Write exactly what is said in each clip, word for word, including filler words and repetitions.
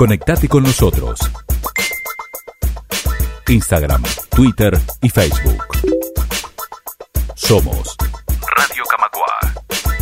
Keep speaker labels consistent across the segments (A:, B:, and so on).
A: Conectate con nosotros. Instagram, Twitter y Facebook. Somos Radio Camacuá.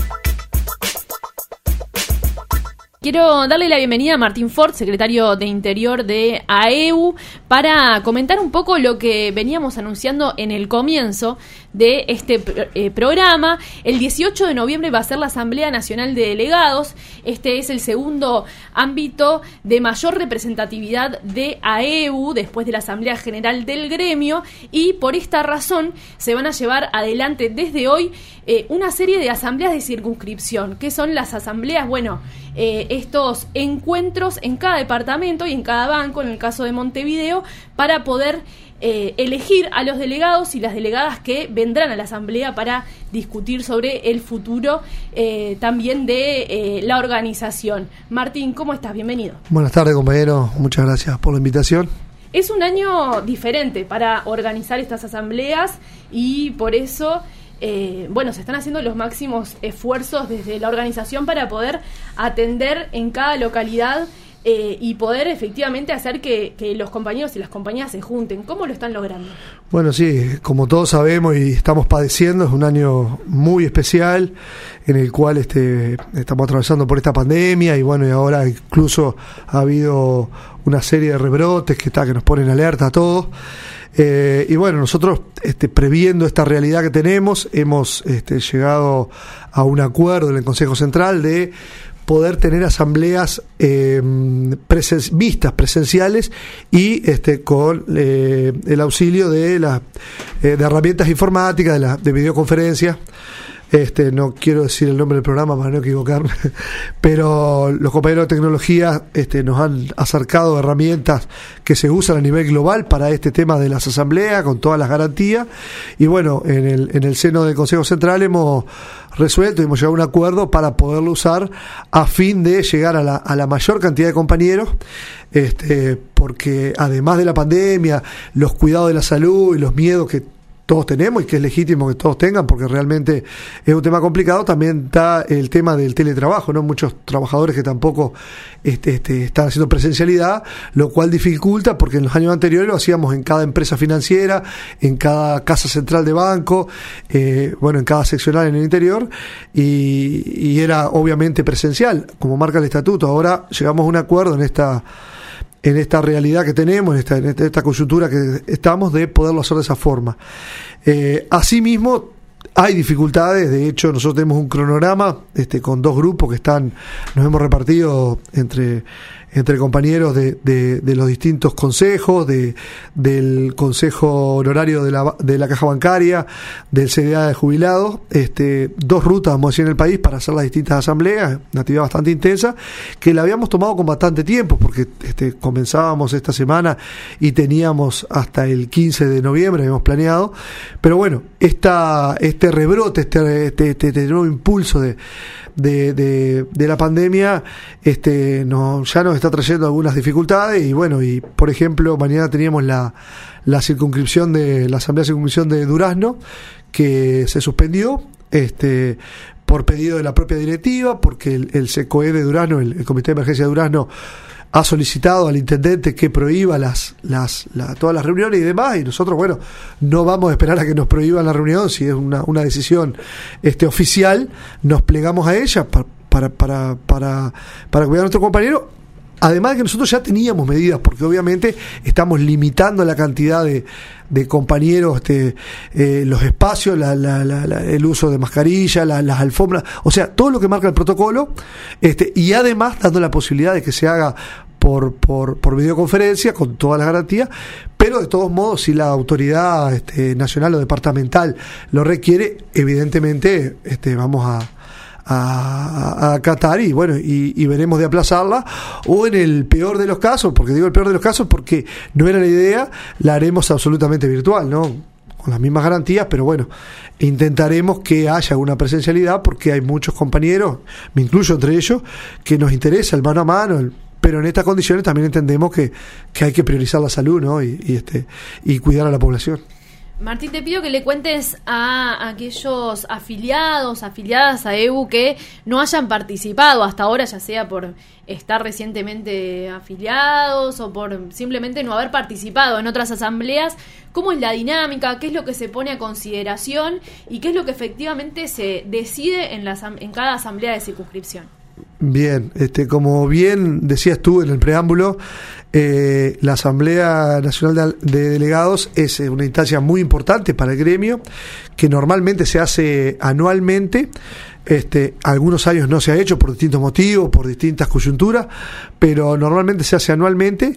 B: Quiero darle la bienvenida a Martín Fort, secretario de Interior de A E U, para comentar un poco lo que veníamos anunciando en el comienzo de este eh, programa. El dieciocho de noviembre va a ser la Asamblea Nacional de Delegados. Este es el segundo ámbito de mayor representatividad de A E U después de la Asamblea General del Gremio, y por esta razón se van a llevar adelante desde hoy eh, una serie de asambleas de circunscripción. ¿Qué son las asambleas? Bueno, eh, estos encuentros en cada departamento y en cada banco, en el caso de Montevideo, para poder Eh, elegir a los delegados y las delegadas que vendrán a la asamblea para discutir sobre el futuro eh, también de eh, la organización. Martín, ¿cómo estás? Bienvenido.
C: Buenas tardes, compañero. Muchas gracias por la invitación.
B: Es un año diferente para organizar estas asambleas y por eso eh, bueno, se están haciendo los máximos esfuerzos desde la organización para poder atender en cada localidad Eh, y poder efectivamente hacer que, que los compañeros y las compañeras se junten. ¿Cómo lo están logrando?
C: Bueno, sí, como todos sabemos y estamos padeciendo, es un año muy especial en el cual este estamos atravesando por esta pandemia y bueno, y ahora incluso ha habido una serie de rebrotes que está que nos ponen alerta a todos. Eh, y bueno, nosotros este, previendo esta realidad que tenemos, hemos este, llegado a un acuerdo en el Consejo Central de poder tener asambleas eh, presen- vistas presenciales y este con eh, el auxilio de las eh, de herramientas informáticas, de la de videoconferencia. Este, no quiero decir el nombre del programa para no equivocarme, pero los compañeros de tecnología este, nos han acercado herramientas que se usan a nivel global para este tema de las asambleas, con todas las garantías, y bueno, en el, en el seno del Consejo Central hemos resuelto y hemos llegado a un acuerdo para poderlo usar a fin de llegar a la, a la mayor cantidad de compañeros, este, porque además de la pandemia, los cuidados de la salud y los miedos que todos tenemos y que es legítimo que todos tengan porque realmente es un tema complicado, también está el tema del teletrabajo, ¿no? Muchos trabajadores que tampoco este, este, están haciendo presencialidad, lo cual dificulta porque en los años anteriores lo hacíamos en cada empresa financiera, en cada casa central de banco, eh, bueno, en cada seccional en el interior y, y era obviamente presencial, como marca el estatuto. Ahora llegamos a un acuerdo en esta en esta realidad que tenemos, en esta, en esta coyuntura que estamos, de poderlo hacer de esa forma. Eh, asimismo, hay dificultades. De hecho, nosotros tenemos un cronograma este, con dos grupos que están, nos hemos repartido entre entre compañeros de, de, de los distintos consejos, de del consejo honorario de la, de la caja bancaria, del C D A de jubilados, este, dos rutas, vamos a decir, en el país para hacer las distintas asambleas, una actividad bastante intensa, que la habíamos tomado con bastante tiempo, porque este, comenzábamos esta semana y teníamos hasta el quince de noviembre, habíamos planeado, pero bueno, esta, este rebrote, este, este, este, este nuevo impulso de De, de, de la pandemia este no, ya nos está trayendo algunas dificultades y bueno, y por ejemplo mañana teníamos la, la circunscripción de la asamblea de circunscripción de Durazno que se suspendió este por pedido de la propia directiva, porque el, el SECOE de Durazno, el, el Comité de Emergencia de Durazno, ha solicitado al intendente que prohíba las, las, la, todas las reuniones y demás, y nosotros, bueno, no vamos a esperar a que nos prohíban la reunión, si es una, una decisión este, oficial, nos plegamos a ella para, para, para, para, para cuidar a nuestro compañero. Además de que nosotros ya teníamos medidas, porque obviamente estamos limitando la cantidad de, de compañeros, este, eh, los espacios, la, la, la, la, el uso de mascarilla, la, las alfombras, o sea, todo lo que marca el protocolo, este, y además dando la posibilidad de que se haga por, por, por videoconferencia, con todas las garantías, pero de todos modos, si la autoridad este, nacional o departamental lo requiere, evidentemente este, vamos a a, a acatar y bueno y, y veremos de aplazarla, o en el peor de los casos, porque digo el peor de los casos porque no era la idea, la haremos absolutamente virtual, ¿no? Con las mismas garantías, pero bueno, intentaremos que haya alguna presencialidad porque hay muchos compañeros, me incluyo entre ellos, que nos interesa el mano a mano, el, pero en estas condiciones también entendemos que, que hay que priorizar la salud, ¿no? y, y este y cuidar a la población.
B: Martín, te pido que le cuentes a aquellos afiliados, afiliadas a E U que no hayan participado hasta ahora, ya sea por estar recientemente afiliados o por simplemente no haber participado en otras asambleas, cómo es la dinámica, qué es lo que se pone a consideración y qué es lo que efectivamente se decide en, la, en cada asamblea de circunscripción.
C: Bien, este, como bien decías tú en el preámbulo, eh, la Asamblea Nacional de, de Delegados es una instancia muy importante para el gremio, que normalmente se hace anualmente. Este, algunos años no se ha hecho por distintos motivos, por distintas coyunturas, pero normalmente se hace anualmente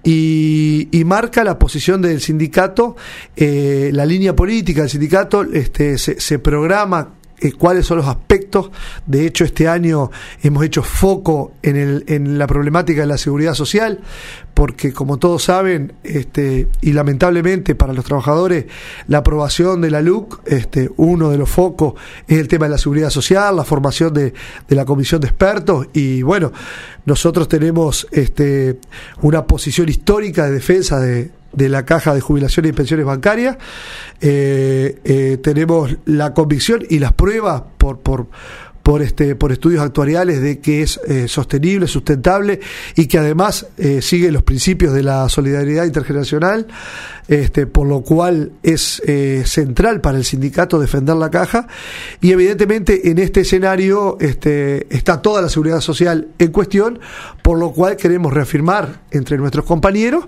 C: y, y marca la posición del sindicato, eh, la línea política del sindicato, este, se, se programa Eh, cuáles son los aspectos. De hecho, este año hemos hecho foco en, el, en la problemática de la seguridad social, porque como todos saben, este, y lamentablemente para los trabajadores, la aprobación de la L U C, este, uno de los focos es el tema de la seguridad social, la formación de, de la comisión de expertos, y bueno, nosotros tenemos este, una posición histórica de defensa de de la Caja de Jubilaciones y Pensiones Bancarias. Eh, eh, tenemos la convicción y las pruebas por por por este por estudios actuariales de que es eh, sostenible, sustentable y que además eh, sigue los principios de la solidaridad intergeneracional, este, por lo cual es eh, central para el sindicato defender la caja. Y evidentemente en este escenario este, está toda la seguridad social en cuestión, por lo cual queremos reafirmar entre nuestros compañeros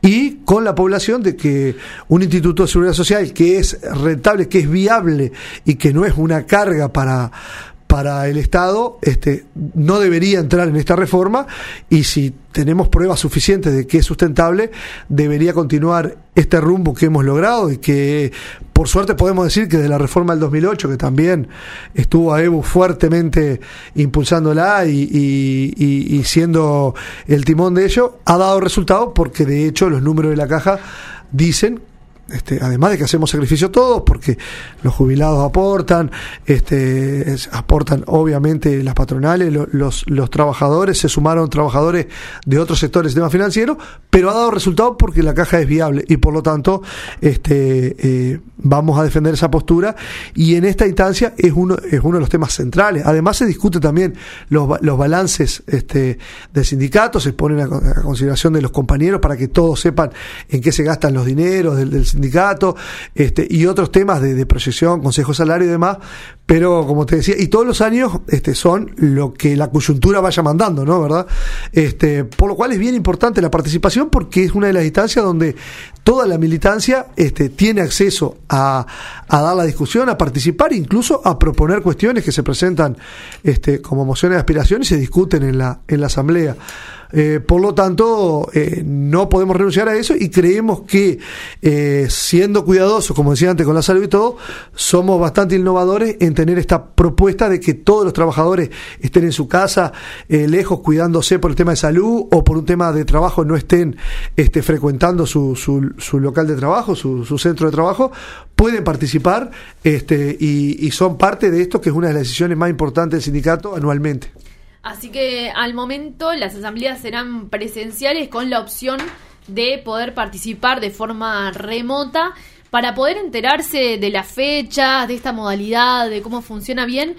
C: y con la población de que un instituto de seguridad social que es rentable, que es viable y que no es una carga para para el Estado, este, no debería entrar en esta reforma, y si tenemos pruebas suficientes de que es sustentable, debería continuar este rumbo que hemos logrado y que por suerte podemos decir que de la reforma del dos mil ocho, que también estuvo a E U fuertemente impulsándola y, y, y, y siendo el timón de ello, ha dado resultados, porque de hecho los números de la caja dicen, Este, además de que hacemos sacrificio todos, porque los jubilados aportan, este, es, aportan obviamente las patronales, lo, los, los trabajadores, se sumaron trabajadores de otros sectores del sistema financiero, pero ha dado resultados porque la caja es viable y por lo tanto este, eh, vamos a defender esa postura, y en esta instancia es uno, es uno de los temas centrales. Además se discute también los, los balances este, del sindicato, se ponen a, a consideración de los compañeros para que todos sepan en qué se gastan los dineros del, del sindicato, este, y otros temas de, de proyección, consejo de salario y demás, pero como te decía, y todos los años este, son lo que la coyuntura vaya mandando, ¿no? ¿Verdad? Este, por lo cual es bien importante la participación, porque es una de las instancias donde toda la militancia este, tiene acceso a, a dar la discusión, a participar, incluso a proponer cuestiones que se presentan este, como mociones de aspiración y se discuten en la, en la asamblea. Eh, por lo tanto, eh, no podemos renunciar a eso, y creemos que eh, siendo cuidadosos, como decía antes, con la salud y todo, somos bastante innovadores en tener esta propuesta de que todos los trabajadores estén en su casa, eh, lejos, cuidándose por el tema de salud o por un tema de trabajo, no estén este, frecuentando su, su, su local de trabajo, su, su centro de trabajo. Pueden participar este, y, y son parte de esto, que es una de las decisiones más importantes del sindicato anualmente.
B: Así que al momento las asambleas serán presenciales, con la opción de poder participar de forma remota. Para poder enterarse de las fechas, de esta modalidad, de cómo funciona bien,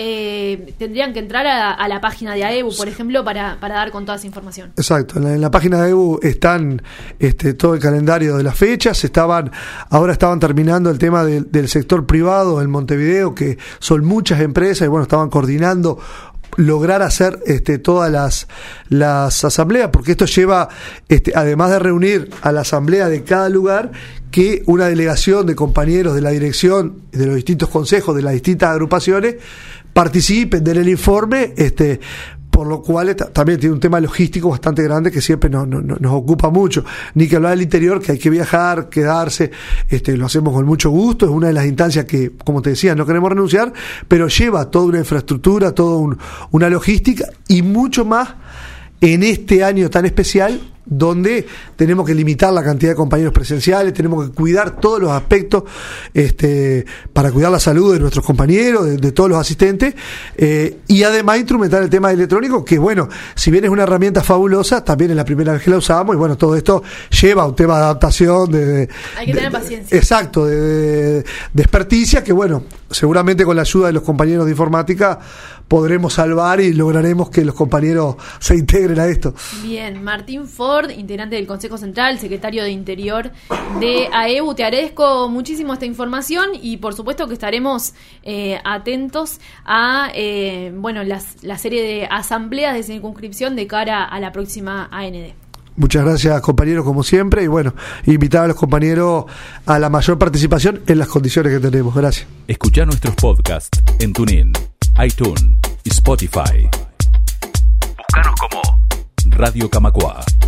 B: eh, tendrían que entrar a, a la página de A E U, por ejemplo, para, para dar con toda esa información.
C: Exacto, en la, en la página de A E U están este, todo el calendario de las fechas. Estaban, ahora estaban terminando el tema de, del sector privado en Montevideo, que son muchas empresas, y bueno, estaban coordinando lograr hacer este, todas las, las asambleas, porque esto lleva, este, además de reunir a la asamblea de cada lugar, que una delegación de compañeros de la dirección, de los distintos consejos, de las distintas agrupaciones, participen, den el informe, este, por lo cual también tiene un tema logístico bastante grande que siempre nos, nos, nos ocupa mucho. Ni que hablar del interior, que hay que viajar, quedarse, este, lo hacemos con mucho gusto, es una de las instancias que, como te decía, no queremos renunciar, pero lleva toda una infraestructura, toda un, una logística, y mucho más en este año tan especial, donde tenemos que limitar la cantidad de compañeros presenciales, tenemos que cuidar todos los aspectos este, para cuidar la salud de nuestros compañeros, de, de todos los asistentes, eh, y además instrumentar el tema electrónico, que bueno, si bien es una herramienta fabulosa, también es la primera vez que la usamos, y bueno, todo esto lleva a un tema de adaptación, de, de
B: hay que
C: de,
B: tener paciencia.
C: Exacto, de, de, de experticia, que bueno, seguramente con la ayuda de los compañeros de informática podremos salvar y lograremos que los compañeros se integren a esto.
B: Bien, Martín Ford, integrante del Consejo Central, secretario de Interior de A E U, te agradezco muchísimo esta información y por supuesto que estaremos eh, atentos a eh, bueno las, la serie de asambleas de circunscripción de cara a la próxima A N D.
C: Muchas gracias, compañeros, como siempre, y bueno, invitar a los compañeros a la mayor participación en las condiciones que tenemos. Gracias.
A: Escuchá nuestros podcasts en TuneIn, iTunes y Spotify. Búscanos como Radio Camacua.